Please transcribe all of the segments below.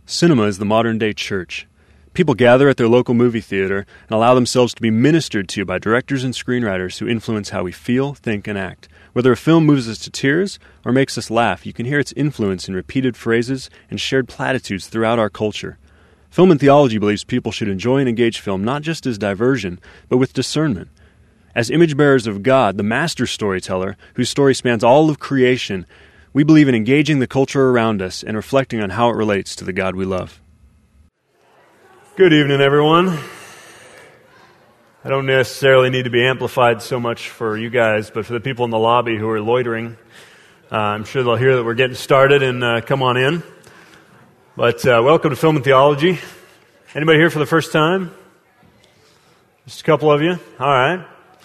Cinema is the modern-day church. People gather at their local movie theater and allow themselves to be ministered to by directors and screenwriters who influence how we feel, think, and act. Whether a film moves us to tears or makes us laugh, you can hear its influence in repeated phrases and shared platitudes throughout our culture. Film and Theology believes people should enjoy and engage film not just as diversion, but with discernment. As image-bearers of God, the master storyteller, whose story spans all of creation, we believe in engaging the culture around us and reflecting on how it relates to the God we love. Good evening, everyone. I don't necessarily need to be amplified so much for you guys, but for the people in the lobby who are loitering, I'm sure they'll hear that we're getting started and come on in. But welcome to Film and Theology. Anybody here for the first time? Just a couple of you? All right.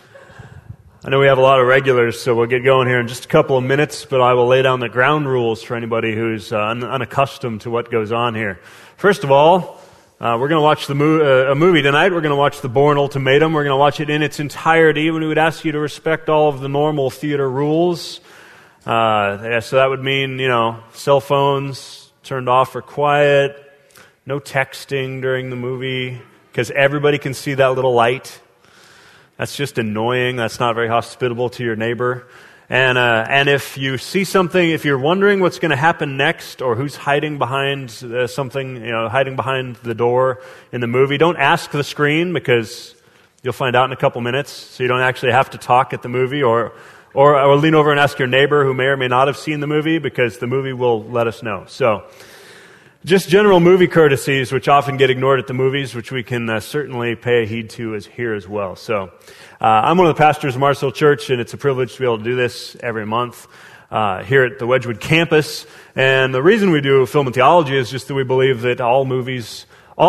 I know we have a lot of regulars, so we'll get going here in just a couple of minutes, but I will lay down the ground rules for anybody who's unaccustomed to what goes on here. First of all, we're going to watch a movie tonight. We're going to watch The Bourne Ultimatum. We're going to watch it in its entirety. We would ask you to respect all of the normal theater rules. So that would mean, cell phones turned off or quiet, no texting during the movie, because everybody can see that little light. That's just annoying. That's not very hospitable to your neighbor. And if you see something, if you're wondering what's going to happen next or who's hiding behind something, hiding behind the door in the movie, don't ask the screen because you'll find out in a couple minutes. So you don't actually have to talk at the movie or lean over and ask your neighbor who may or may not have seen the movie because the movie will let us know. So just general movie courtesies, which often get ignored at the movies, which we can certainly pay heed to here as well. So I'm one of the pastors of Mars Hill Church, and it's a privilege to be able to do this every month here at the Wedgwood campus. And the reason we do Film and Theology is just that we believe that all movies,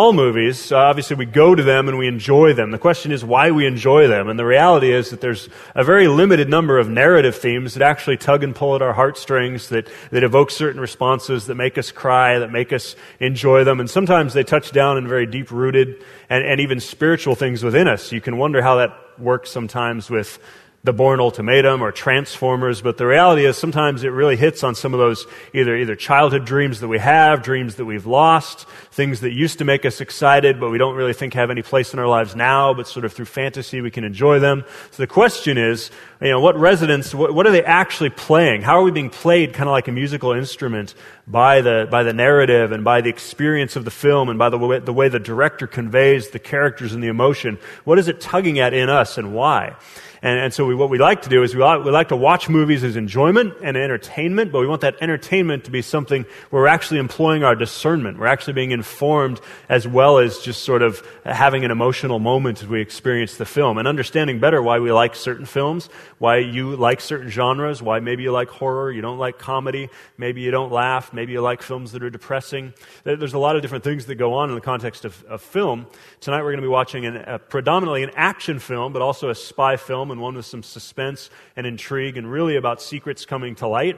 obviously we go to them and we enjoy them. The question is why we enjoy them. And the reality is that there's a very limited number of narrative themes that actually tug and pull at our heartstrings, that evoke certain responses, that make us cry, that make us enjoy them. And sometimes they touch down in very deep-rooted and even spiritual things within us. You can wonder how that works sometimes with The Bourne Ultimatum or Transformers, but the reality is sometimes it really hits on some of those either childhood dreams that we have, dreams that we've lost, things that used to make us excited but we don't really think have any place in our lives now, but sort of through fantasy we can enjoy them. So the question is, what are they actually playing? How are we being played kind of like a musical instrument by the narrative and by the experience of the film and by the way the director conveys the characters and the emotion? What is it tugging at in us and why? And so what we like to do is we like to watch movies as enjoyment and entertainment, but we want that entertainment to be something where we're actually employing our discernment. We're actually being informed as well as just sort of having an emotional moment as we experience the film and understanding better why we like certain films, why you like certain genres, why maybe you like horror, you don't like comedy, maybe you don't laugh, maybe you like films that are depressing. There's a lot of different things that go on in the context of film. Tonight we're going to be watching predominantly an action film, but also a spy film, and one with some suspense and intrigue and really about secrets coming to light.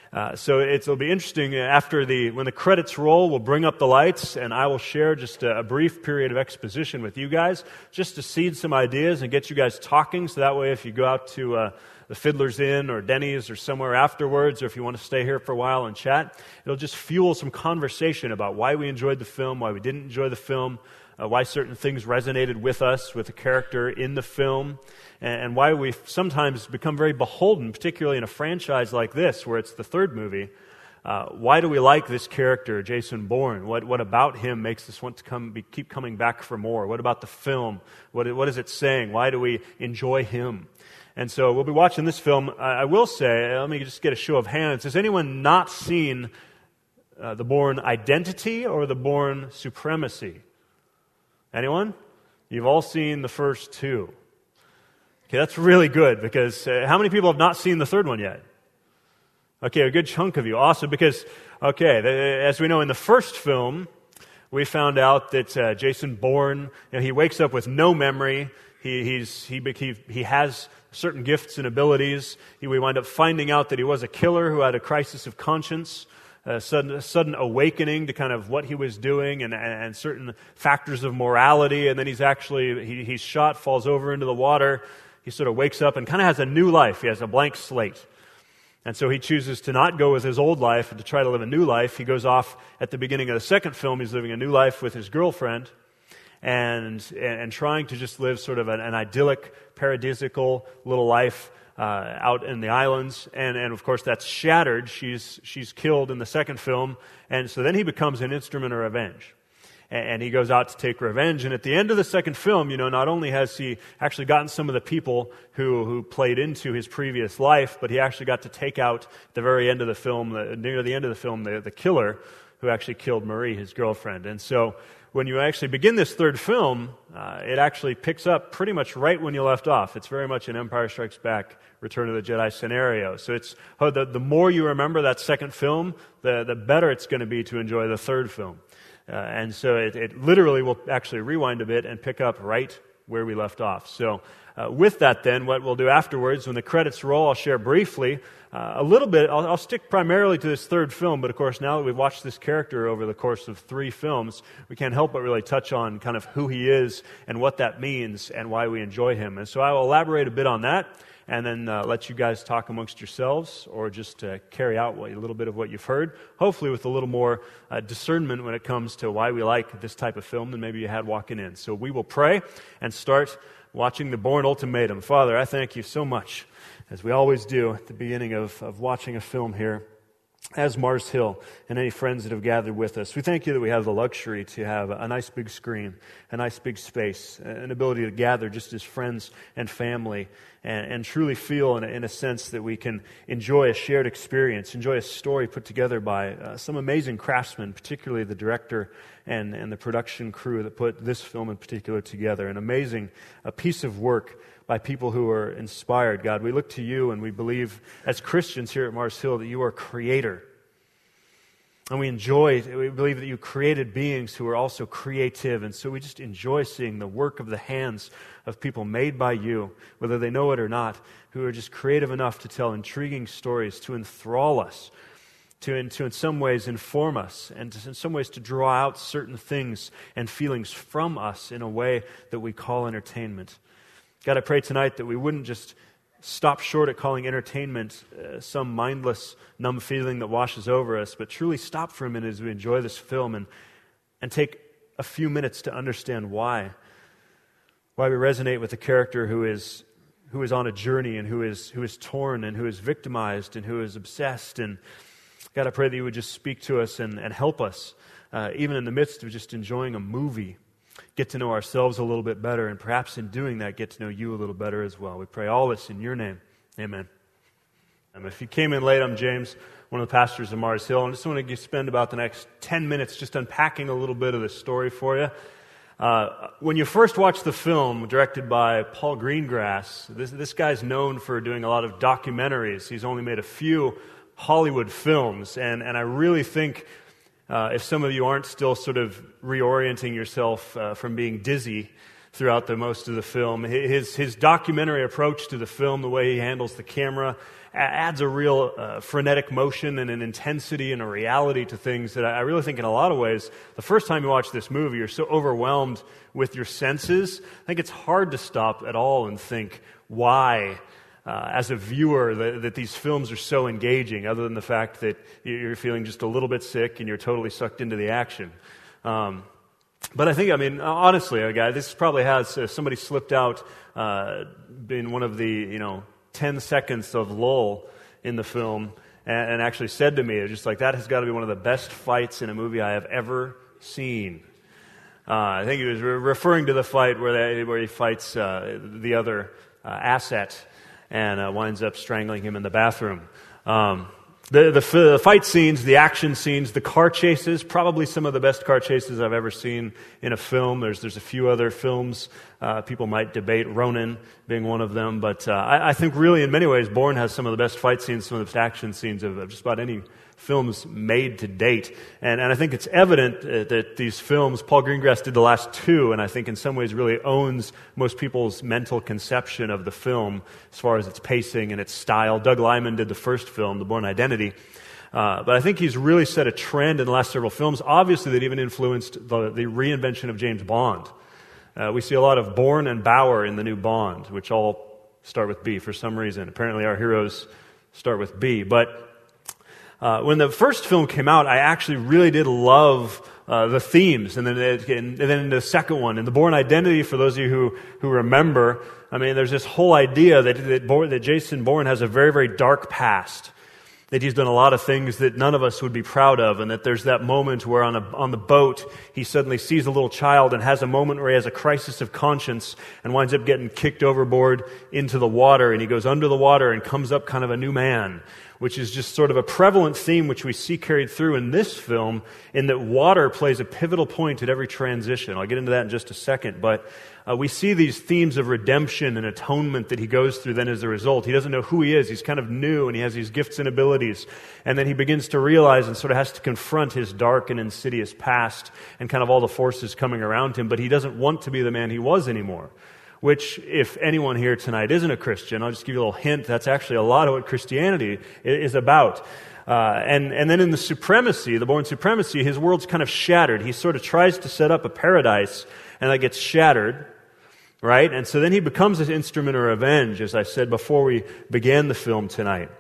So it'll be interesting. When the credits roll, we'll bring up the lights and I will share just a brief period of exposition with you guys just to seed some ideas and get you guys talking, so that way if you go out to the Fiddler's Inn or Denny's or somewhere afterwards, or if you want to stay here for a while and chat, it'll just fuel some conversation about why we enjoyed the film, why we didn't enjoy the film, why certain things resonated with us, with the character in the film, and why we sometimes become very beholden, particularly in a franchise like this, where it's the third movie. Why do we like this character, Jason Bourne? What about him makes us want to keep coming back for more? What about the film? What is it saying? Why do we enjoy him? And so we'll be watching this film. I will say, let me just get a show of hands. Has anyone not seen The Bourne Identity or The Bourne Supremacy? Anyone? You've all seen the first two. Okay, that's really good, because how many people have not seen the third one yet? Okay, a good chunk of you. Awesome, because, as we know, in the first film, we found out that Jason Bourne, he wakes up with no memory. He has certain gifts and abilities. We wind up finding out that he was a killer who had a crisis of conscience. A sudden awakening to kind of what he was doing and certain factors of morality, and then he's shot, falls over into the water. He sort of wakes up and kind of has a new life. He has a blank slate. And so he chooses to not go with his old life and to try to live a new life. He goes off at the beginning of the second film. He's living a new life with his girlfriend and trying to just live sort of an idyllic, paradisical little life out in the islands. And of course, that's shattered. She's killed in the second film. And so then he becomes an instrument of revenge. And he goes out to take revenge. And at the end of the second film, not only has he actually gotten some of the people who played into his previous life, but he actually got to take out at the very end of the film, near the end of the film, the killer who actually killed Marie, his girlfriend. And so when you actually begin this third film, it actually picks up pretty much right when you left off. It's very much an Empire Strikes Back, Return of the Jedi scenario. So it's the more you remember that second film, the better it's going to be to enjoy the third film. And so it literally will actually rewind a bit and pick up right where we left off. So with that then, what we'll do afterwards, when the credits roll, I'll share briefly a little bit. I'll stick primarily to this third film, but of course now that we've watched this character over the course of 3 films, we can't help but really touch on kind of who he is and what that means and why we enjoy him. And so I will elaborate a bit on that, and then let you guys talk amongst yourselves, or just carry out a little bit of what you've heard, hopefully with a little more discernment when it comes to why we like this type of film than maybe you had walking in. So we will pray and start watching The Bourne Ultimatum. Father, I thank you so much, as we always do at the beginning of watching a film here, as Mars Hill and any friends that have gathered with us. We thank you that we have the luxury to have a nice big screen, a nice big space, an ability to gather just as friends and family, and truly feel in a sense that we can enjoy a shared experience, enjoy a story put together by some amazing craftsmen, particularly the director and the production crew that put this film in particular together. An amazing piece of work by people who are inspired. God, we look to you and we believe as Christians here at Mars Hill that you are creator. And we believe that you created beings who are also creative. And so we just enjoy seeing the work of the hands of people made by you, whether they know it or not, who are just creative enough to tell intriguing stories, to enthrall us, to in some ways inform us, and in some ways to draw out certain things and feelings from us in a way that we call entertainment. God, I pray tonight that we wouldn't just stop short at calling entertainment some mindless, numb feeling that washes over us, but truly stop for a minute as we enjoy this film and take a few minutes to understand why we resonate with a character who is on a journey and who is torn and who is victimized and who is obsessed. And God, I pray that you would just speak to us and help us, even in the midst of just enjoying a movie, get to know ourselves a little bit better, and perhaps in doing that, get to know you a little better as well. We pray all this in your name. Amen. If you came in late, I'm James, one of the pastors of Mars Hill, and I just want to spend about the next 10 minutes just unpacking a little bit of the story for you. When you first watch the film, directed by Paul Greengrass, this guy's known for doing a lot of documentaries. He's only made a few Hollywood films, and I really think if some of you aren't still sort of reorienting yourself from being dizzy throughout the most of the film, his documentary approach to the film, the way he handles the camera, adds a real frenetic motion and an intensity and a reality to things that I really think in a lot of ways, the first time you watch this movie, you're so overwhelmed with your senses. I think it's hard to stop at all and think why, as a viewer, that these films are so engaging, other than the fact that you're feeling just a little bit sick and you're totally sucked into the action. But I think, honestly, this probably has somebody slipped out in one of the, 10 seconds of lull in the film and actually said to me, just like, that has got to be one of the best fights in a movie I have ever seen. I think he was referring to the fight where he fights the other asset and winds up strangling him in the bathroom. The fight scenes, the action scenes, the car chases, probably some of the best car chases I've ever seen in a film. There's a few other films. People might debate Ronin being one of them, but I think really in many ways Bourne has some of the best fight scenes, some of the best action scenes of just about any films made to date. And I think it's evident that these films, Paul Greengrass did the last 2, and I think in some ways really owns most people's mental conception of the film as far as its pacing and its style. Doug Liman did the first film, The Bourne Identity. But I think he's really set a trend in the last several films, obviously that even influenced the reinvention of James Bond. We see a lot of Bourne and Bauer in the new Bond, which all start with B for some reason. Apparently our heroes start with B. But when the first film came out, I actually really did love the themes, and then the second one, and the Bourne Identity. For those of you who remember, I mean, there's this whole idea that Jason Bourne has a very, very dark past, that he's done a lot of things that none of us would be proud of, and that there's that moment where on the boat he suddenly sees a little child and has a moment where he has a crisis of conscience and winds up getting kicked overboard into the water, and he goes under the water and comes up kind of a new man, which is just sort of a prevalent theme which we see carried through in this film, in that water plays a pivotal point at every transition. I'll get into that in just a second, but we see these themes of redemption and atonement that he goes through then as a result. He doesn't know who he is. He's kind of new, and he has these gifts and abilities. And then he begins to realize and sort of has to confront his dark and insidious past and kind of all the forces coming around him, but he doesn't want to be the man he was anymore. Which, if anyone here tonight isn't a Christian, I'll just give you a little hint, that's actually a lot of what Christianity is about. And then in the Bourne Supremacy, his world's kind of shattered. He sort of tries to set up a paradise, and that gets shattered, right? And so then he becomes this instrument of revenge, as I said before we began the film tonight.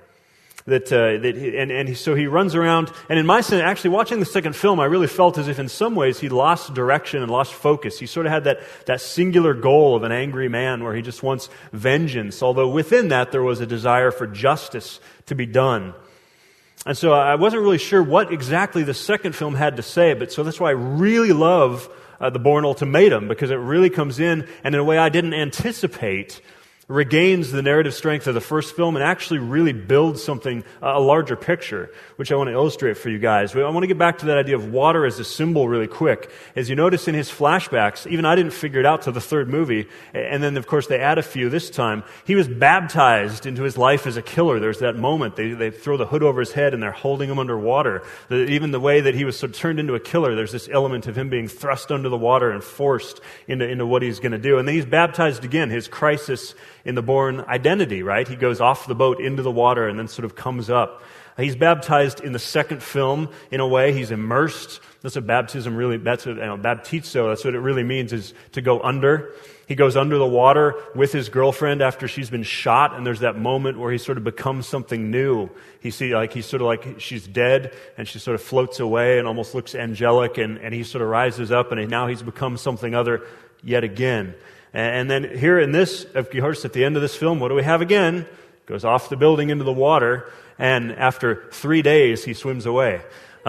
So he runs around, and in my sense, actually watching the second film, I really felt as if in some ways he lost direction and lost focus. He sort of had that singular goal of an angry man where he just wants vengeance, although within that there was a desire for justice to be done. And so I wasn't really sure what exactly the second film had to say, but so that's why I really love the Bourne Ultimatum, because it really comes in, and in a way I didn't anticipate, regains the narrative strength of the first film and actually really builds something, a larger picture, which I want to illustrate for you guys. I want to get back to that idea of water as a symbol really quick. As you notice in his flashbacks, even I didn't figure it out till the third movie, and then of course they add a few this time. He was baptized into his life as a killer. There's that moment. They throw the hood over his head and they're holding him underwater. Even the way that he was sort of turned into a killer, there's this element of him being thrust under the water and forced into what he's going to do. And then he's baptized again, his crisis in the Bourne Identity, right? He goes off the boat into the water and then sort of comes up. He's baptized in the second film in a way. He's immersed. That's what baptism really, baptizo, that's what it really means, is to go under. He goes under the water with his girlfriend after she's been shot, and there's that moment where he sort of becomes something new. He's sort of like she's dead, and she sort of floats away and almost looks angelic, and he sort of rises up, and now he's become something other yet again. And then here in this, of course, at the end of this film, what do we have again? Goes off the building into the water, and after 3 days, he swims away.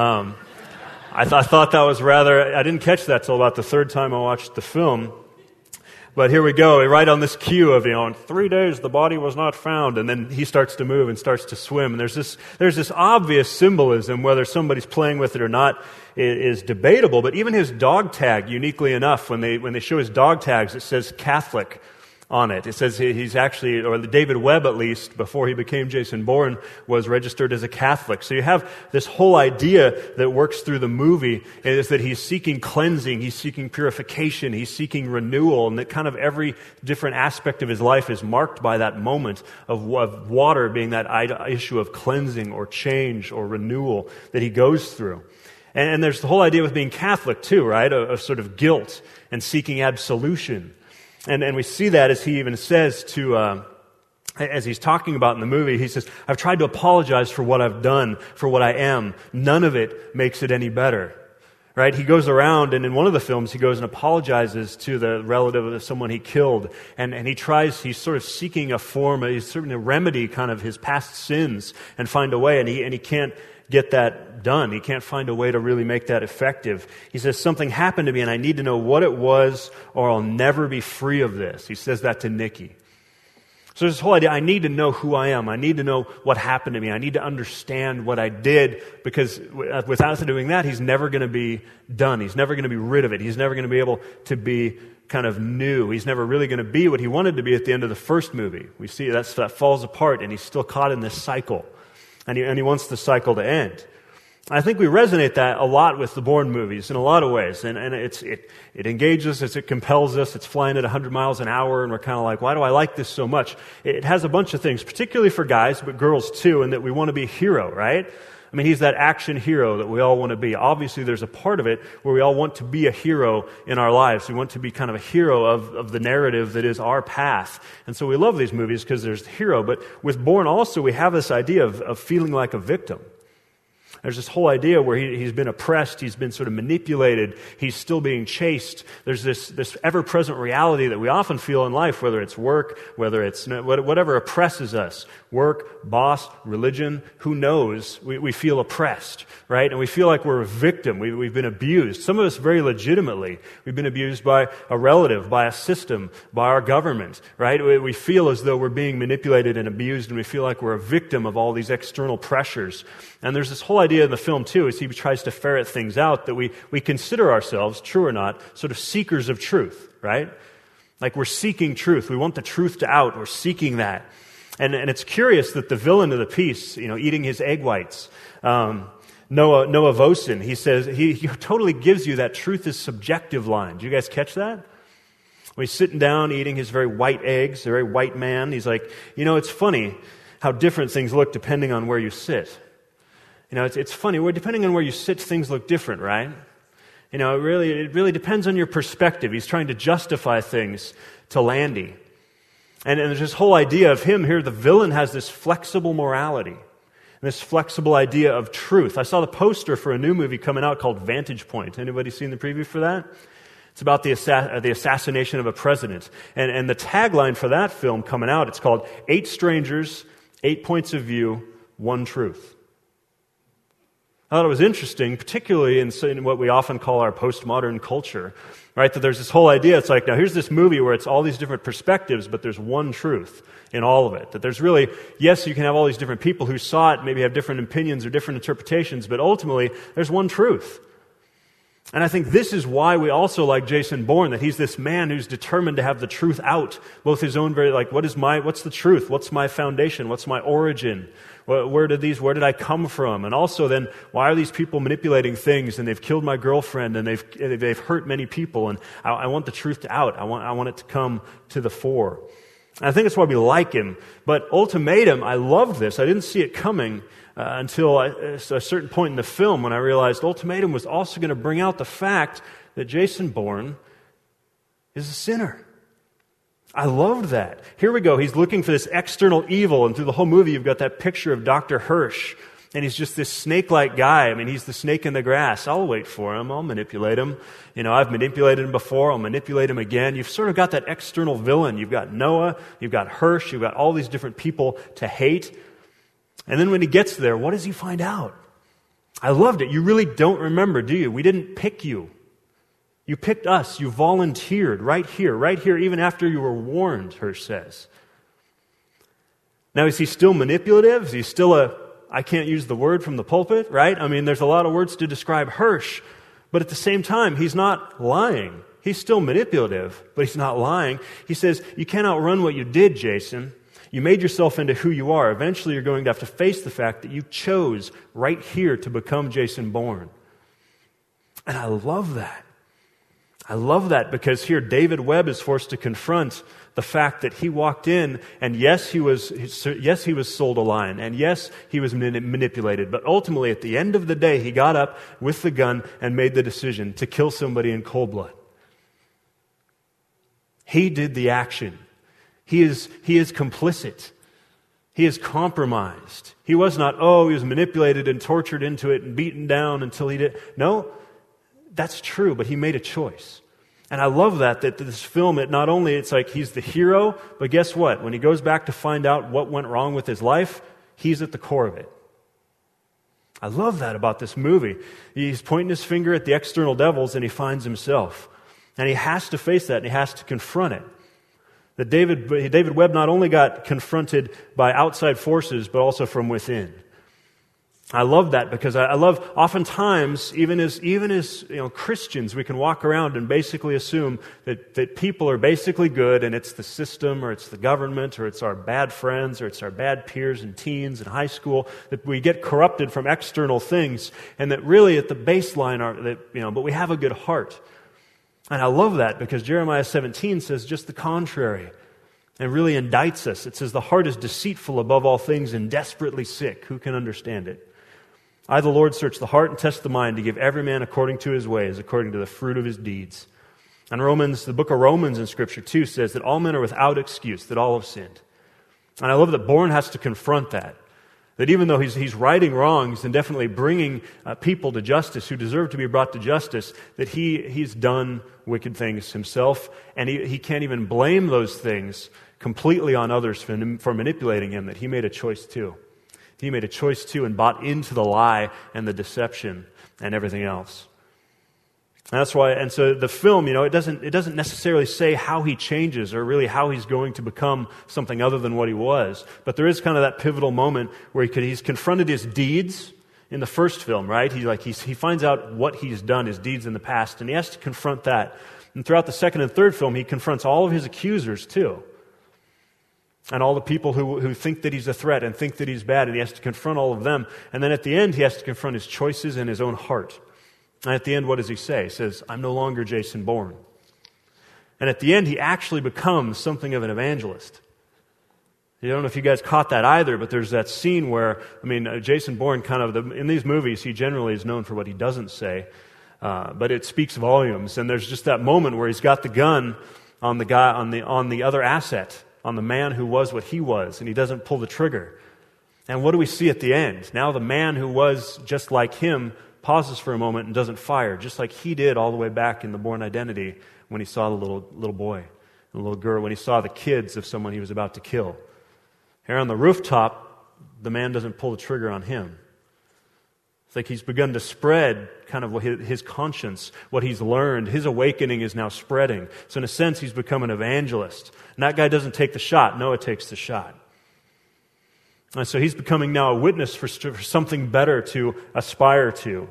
I thought that was I didn't catch that till about the third time I watched the film. But here we go, right on this cue of, in 3 days the body was not found, and then he starts to move and starts to swim. And there's this obvious symbolism, whether somebody's playing with it or not is debatable. But even his dog tag, uniquely enough, when they show his dog tags, it says Catholic on it. It says he's actually, or David Webb at least, before he became Jason Bourne, was registered as a Catholic. So you have this whole idea that works through the movie, is that he's seeking cleansing, he's seeking purification, he's seeking renewal, and that kind of every different aspect of his life is marked by that moment of water being that issue of cleansing or change or renewal that he goes through. And there's the whole idea with being Catholic too, right, of sort of guilt and seeking absolution. And we see that as he even says as he's talking about in the movie, he says, I've tried to apologize for what I've done, for what I am. None of it makes it any better. Right? He goes around, and in one of the films, he goes and apologizes to the relative of someone he killed. And he's sort of seeking he's certainly remedy kind of his past sins and find a way, and he can't get that done. He can't find a way to really make that effective. He says, something happened to me and I need to know what it was or I'll never be free of this. He says that to Nikki. So this whole idea, I need to know who I am. I need to know what happened to me. I need to understand what I did, because without doing that, he's never going to be done. He's never going to be rid of it. He's never going to be able to be kind of new. He's never really going to be what he wanted to be at the end of the first movie. We see that falls apart, and he's still caught in this cycle. And he wants the cycle to end. I think we resonate that a lot with the Bourne movies in a lot of ways. And it engages us, it compels us, it's flying at 100 miles an hour, and we're kind of like, why do I like this so much? It has a bunch of things, particularly for guys, but girls too, in that we want to be a hero, right? I mean, he's that action hero that we all want to be. Obviously, there's a part of it where we all want to be a hero in our lives. We want to be kind of a hero of the narrative that is our path. And so we love these movies because there's the hero. But with Bourne also, we have this idea of feeling like a victim. There's this whole idea where he's been oppressed, he's been sort of manipulated, he's still being chased. There's this ever-present reality that we often feel in life, whether it's work, whether it's whatever oppresses us. Work, boss, religion, who knows? We feel oppressed, right? And we feel like we're a victim. We've been abused. Some of us very legitimately. We've been abused by a relative, by a system, by our government, right? We feel as though we're being manipulated and abused, and we feel like we're a victim of all these external pressures. And there's this whole idea in the film, too, as he tries to ferret things out, that we consider ourselves, true or not, sort of seekers of truth, right? Like we're seeking truth. We want the truth to out. We're seeking that. And it's curious that the villain of the piece, eating his egg whites, Noah Vosen, he says, he totally gives you that truth is subjective line. Do you guys catch that? When he's sitting down eating his very white eggs, a very white man, he's like, it's funny how different things look depending on where you sit. It's funny, depending on where you sit, things look different, right? It really depends on your perspective. He's trying to justify things to Landy. And there's this whole idea of him here, the villain has this flexible morality, and this flexible idea of truth. I saw the poster for a new movie coming out called Vantage Point. Anybody seen the preview for that? It's about the assassination of a president. And the tagline for that film coming out, it's called 8 Strangers, 8 Points of View, 1 Truth. I thought it was interesting, particularly in what we often call our postmodern culture, right? That there's this whole idea, it's like, now here's this movie where it's all these different perspectives, but there's one truth in all of it. That there's really, yes, you can have all these different people who saw it, maybe have different opinions or different interpretations, but ultimately, there's one truth. And I think this is why we also like Jason Bourne, that he's this man who's determined to have the truth out, both his own what's the truth? What's my foundation? What's my origin? Where did I come from? And also then, why are these people manipulating things and they've killed my girlfriend and they've hurt many people, and I want the truth to out. I want it to come to the fore. And I think that's why we like him. But Ultimatum, I loved this. I didn't see it coming until a certain point in the film when I realized Ultimatum was also going to bring out the fact that Jason Bourne is a sinner. I loved that. Here we go. He's looking for this external evil, and through the whole movie you've got that picture of Dr. Hirsch, and he's just this snake-like guy. I mean, he's the snake in the grass. I'll wait for him. I'll manipulate him. I've manipulated him before. I'll manipulate him again. You've sort of got that external villain. You've got Noah. You've got Hirsch. You've got all these different people to hate. And then when he gets there, what does he find out? I loved it. You really don't remember, do you? We didn't pick you. You picked us. You volunteered right here, even after you were warned, Hirsch says. Now, is he still manipulative? Is he still I can't use the word from the pulpit, right? I mean, there's a lot of words to describe Hirsch, but at the same time, he's not lying. He's still manipulative, but he's not lying. He says, you can't outrun what you did, Jason. You made yourself into who you are. Eventually, you're going to have to face the fact that you chose right here to become Jason Bourne. And I love that. I love that because here David Webb is forced to confront the fact that he walked in and yes, he was sold a line, and yes, he was manipulated. But ultimately, at the end of the day, he got up with the gun and made the decision to kill somebody in cold blood. He did the action. He is complicit. He is compromised. He was not, he was manipulated and tortured into it and beaten down until he did. No, that's true, but he made a choice. And I love that this film, it's like he's the hero, but guess what? When he goes back to find out what went wrong with his life, he's at the core of it. I love that about this movie. He's pointing his finger at the external devils and he finds himself. And he has to face that and he has to confront it. That David Webb not only got confronted by outside forces, but also from within. I love that because I love oftentimes, even as Christians, we can walk around and basically assume that people are basically good and it's the system or it's the government or it's our bad friends or it's our bad peers and teens in high school, that we get corrupted from external things and that really at the baseline but we have a good heart. And I love that because Jeremiah 17 says just the contrary and really indicts us. It says the heart is deceitful above all things and desperately sick. Who can understand it? I, the Lord, search the heart and test the mind to give every man according to his ways, according to the fruit of his deeds. And the book of Romans in Scripture too says that all men are without excuse, that all have sinned. And I love that Bourne has to confront that. That even though he's righting wrongs and definitely bringing people to justice who deserve to be brought to justice, that he's done wicked things himself, and he can't even blame those things completely on others for manipulating him, that he made a choice too. He made a choice too and bought into the lie and the deception and everything else. And that's why, and so the film, it doesn't necessarily say how he changes or really how he's going to become something other than what he was. But there is kind of that pivotal moment where he's confronted his deeds in the first film, right? He finds out what he's done, his deeds in the past, and he has to confront that. And throughout the second and third film, he confronts all of his accusers too. And all the people who think that he's a threat and think that he's bad, and he has to confront all of them. And then at the end, he has to confront his choices and his own heart. And at the end, what does he say? He says, I'm no longer Jason Bourne. And at the end, he actually becomes something of an evangelist. I don't know if you guys caught that either, but there's that scene where, Jason Bourne in these movies, he generally is known for what he doesn't say, but it speaks volumes. And there's just that moment where he's got the gun on the guy, on the other asset, on the man who was what he was, and he doesn't pull the trigger. And what do we see at the end? Now the man who was just like him pauses for a moment and doesn't fire, just like he did all the way back in the Bourne Identity when he saw the little boy, the little girl, when he saw the kids of someone he was about to kill. Here on the rooftop, the man doesn't pull the trigger on him. It's like he's begun to spread kind of his conscience, what he's learned. His awakening is now spreading. So in a sense, he's become an evangelist. And that guy doesn't take the shot. Noah takes the shot. And so he's becoming now a witness for something better to aspire to.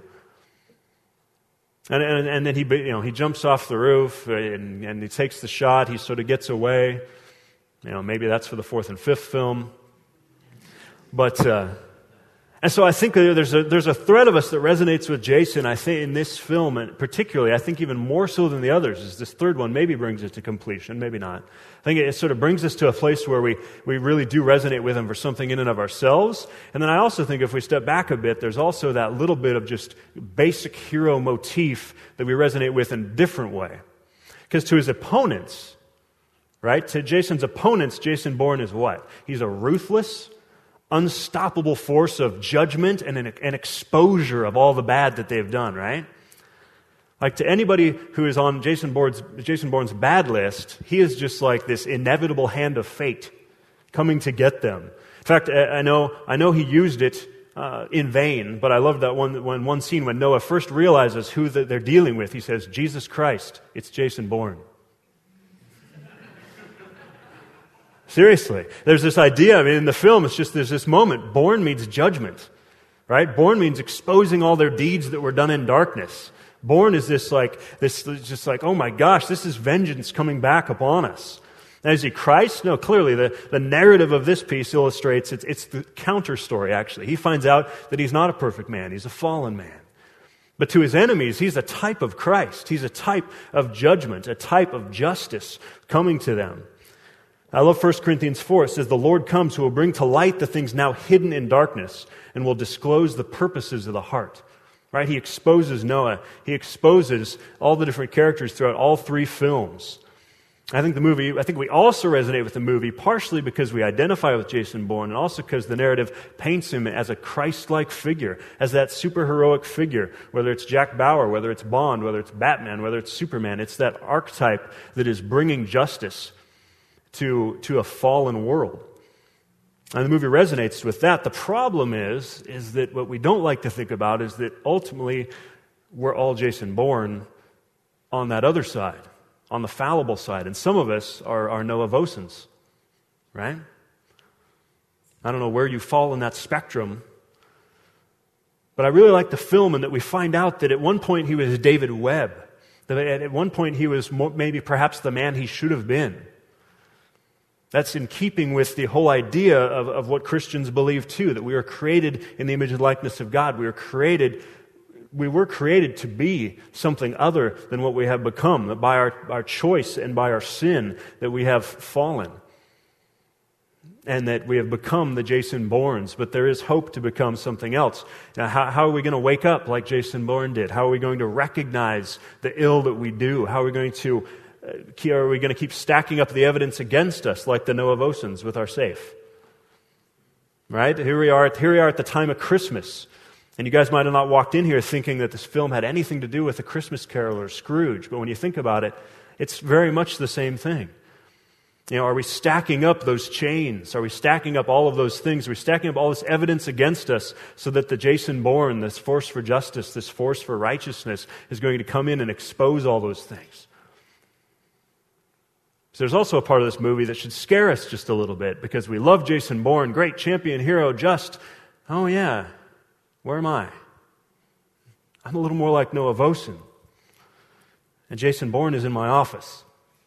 And then he jumps off the roof and he takes the shot. He sort of gets away. Maybe that's for the fourth and fifth film. But and so I think there's a thread of us that resonates with Jason. I think in this film, and particularly, I think even more so than the others, is this third one maybe brings it to completion, maybe not. I think it sort of brings us to a place where we really do resonate with him for something in and of ourselves. And then I also think if we step back a bit, there's also that little bit of just basic hero motif that we resonate with in a different way. Because to his opponents, right, to Jason's opponents, Jason Bourne is what? He's a ruthless, unstoppable force of judgment and an exposure of all the bad that they've done, right? Like to anybody who is on Jason Bourne's bad list, he is just like this inevitable hand of fate coming to get them. In fact, I know he used it in vain, but I love that one scene when Noah first realizes who they're dealing with. He says, Jesus Christ, it's Jason Bourne. Seriously. There's this idea, in the film, there's this moment. Bourne means judgment, right? Bourne means exposing all their deeds that were done in darkness. Bourne is just like, oh my gosh, this is vengeance coming back upon us. Now, is he Christ? No, clearly the narrative of this piece illustrates, it's the counter story, actually. He finds out that he's not a perfect man, he's a fallen man. But to his enemies, he's a type of Christ. He's a type of judgment, a type of justice coming to them. I love 1 Corinthians 4. It says, the Lord comes who will bring to light the things now hidden in darkness and will disclose the purposes of the heart. Right? He exposes Noah. He exposes all the different characters throughout all three films. I think we also resonate with the movie partially because we identify with Jason Bourne and also because the narrative paints him as a Christ-like figure, as that superheroic figure, whether it's Jack Bauer, whether it's Bond, whether it's Batman, whether it's Superman. It's that archetype that is bringing justice to a fallen world. And the movie resonates with that. The problem is that what we don't like to think about is that ultimately we're all Jason Bourne on that other side, on the fallible side. And some of us are Noah Vosens, right? I don't know where you fall in that spectrum, but I really like the film in that we find out that at one point he was David Webb. That at one point he was maybe perhaps the man he should have been. That's in keeping with the whole idea of what Christians believe too, that we are created in the image and likeness of God. We were created to be something other than what we have become, that by our choice and by our sin that we have fallen. and that we have become the Jason Bournes, but there is hope to become something else. Now, how are we going to wake up like Jason Bourne did? How are we going to recognize the ill that we do? How are we going to keep stacking up the evidence against us like the Noah Vosens with our safe? Right? Here we are at the time of Christmas. And you guys might have not walked in here thinking that this film had anything to do with A Christmas Carol or Scrooge, but when you think about it, it's very much the same thing. Are we stacking up those chains? Are we stacking up all of those things? Are we stacking up all this evidence against us so that the Jason Bourne, this force for justice, this force for righteousness, is going to come in and expose all those things? So there's also a part of this movie that should scare us just a little bit, because we love Jason Bourne, great champion hero, oh yeah, where am I? I'm a little more like Noah Vosen. And Jason Bourne is in my office.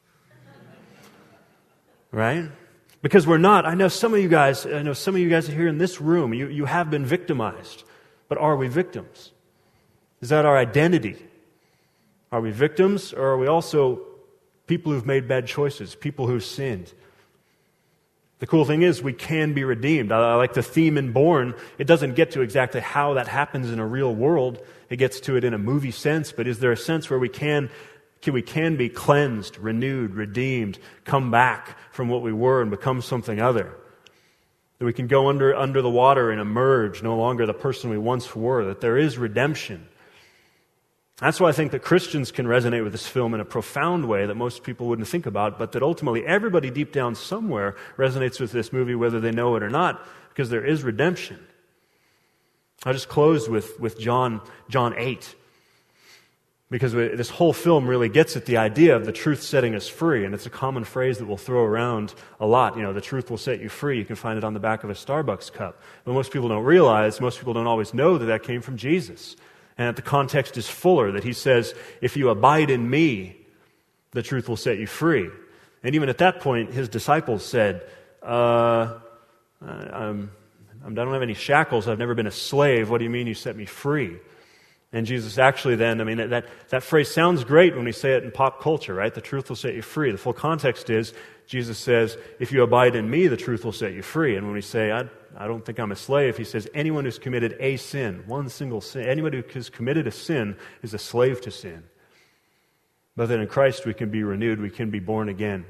Right? Because we're not. I know some of you guys are here in this room. You have been victimized. But are we victims? Is that our identity? Are we victims, or are we also people who've made bad choices, people who've sinned? The cool thing is we can be redeemed. I like the theme in Bourne. It doesn't get to exactly how that happens in a real world. It gets to it in a movie sense, but is there a sense where we can be cleansed, renewed, redeemed, come back from what we were and become something other? That we can go under the water and emerge, no longer the person we once were, that there is redemption. That's why I think that Christians can resonate with this film in a profound way that most people wouldn't think about, but that ultimately everybody deep down somewhere resonates with this movie, whether they know it or not, because there is redemption. I just closed with John 8. Because this whole film really gets at the idea of the truth setting us free, and it's a common phrase that we'll throw around a lot. The truth will set you free. You can find it on the back of a Starbucks cup. But most people don't realize, most people don't always know that came from Jesus. And that the context is fuller, that he says, if you abide in me, the truth will set you free. And even at that point, his disciples said, I don't have any shackles. I've never been a slave. What do you mean you set me free? And Jesus actually then, that phrase sounds great when we say it in pop culture, right? The truth will set you free. The full context is, Jesus says, if you abide in me, the truth will set you free. And when we say, I don't think I'm a slave, he says, anyone who's committed a sin, one single sin, anybody who has committed a sin is a slave to sin. But then in Christ we can be renewed, we can be born again.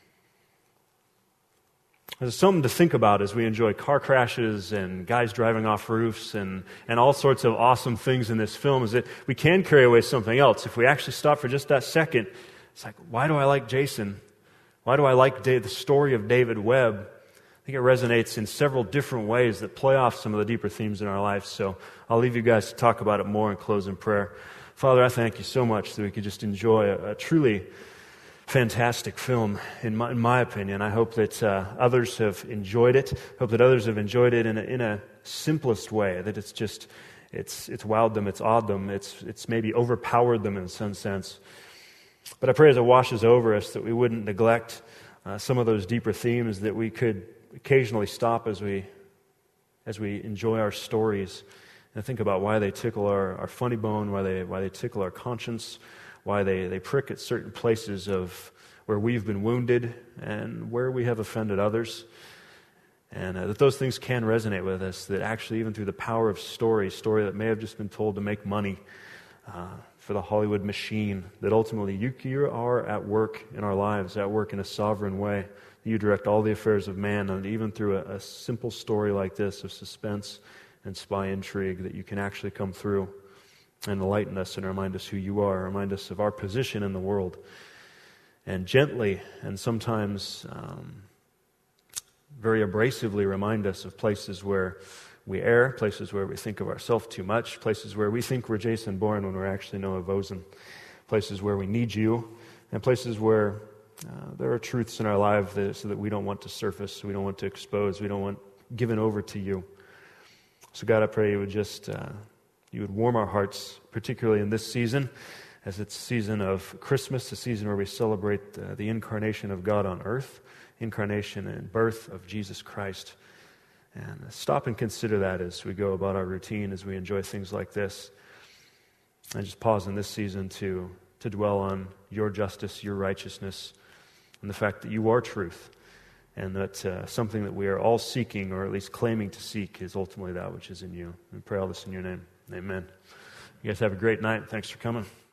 There's something to think about as we enjoy car crashes and guys driving off roofs and all sorts of awesome things in this film, is that we can carry away something else. If we actually stop for just that second, it's like, why do I like Jason? Why do I like the story of David Webb? I think it resonates in several different ways that play off some of the deeper themes in our life. So I'll leave you guys to talk about it more and close in prayer. Father, I thank you so much that we could just enjoy a truly fantastic film, in my opinion. I hope that others have enjoyed it. I hope that others have enjoyed it in a simplest way, that it's wowed them, it's awed them, it's maybe overpowered them in some sense. But I pray as it washes over us that we wouldn't neglect some of those deeper themes, that we could occasionally stop as we enjoy our stories and think about why they tickle our funny bone, why they tickle our conscience, why they prick at certain places of where we've been wounded and where we have offended others. And that those things can resonate with us, that actually even through the power of story that may have just been told to make money for the Hollywood machine, that ultimately you are at work in our lives, at work in a sovereign way. You direct all the affairs of man, and even through a simple story like this of suspense and spy intrigue, that you can actually come through and enlighten us and remind us who you are, remind us of our position in the world, and gently and sometimes very abrasively remind us of places where we err, places where we think of ourselves too much, places where we think we're Jason Bourne when we're actually Noah Vosen, places where we need you, and places where there are truths in our life so that we don't want to surface, we don't want to expose, we don't want given over to you. So God, I pray you would just you would warm our hearts, particularly in this season, as it's a season of Christmas, a season where we celebrate the incarnation of God on earth, incarnation and birth of Jesus Christ. And stop and consider that as we go about our routine, as we enjoy things like this. And just pause in this season to dwell on your justice, your righteousness, and the fact that you are truth, and that something that we are all seeking, or at least claiming to seek, is ultimately that which is in you. We pray all this in your name. Amen. You guys have a great night. Thanks for coming.